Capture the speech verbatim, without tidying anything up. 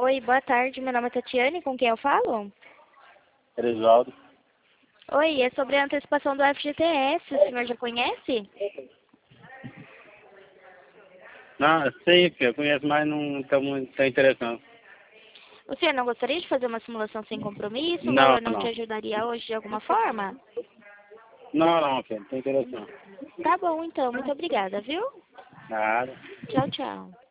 Oi, boa tarde. Meu nome é Tatiane. Com quem eu falo? Erivaldo. Oi, é sobre a antecipação do F G T S. O senhor já conhece? Não, sim, filho, eu conheço, mas não estou muito interessado. O senhor não gostaria de fazer uma simulação sem compromisso? O Não, valor não te não. ajudaria hoje de alguma forma? Não, não, filho, não estou interessado. Tá bom, então. Muito obrigada, viu? Nada. Tchau, tchau.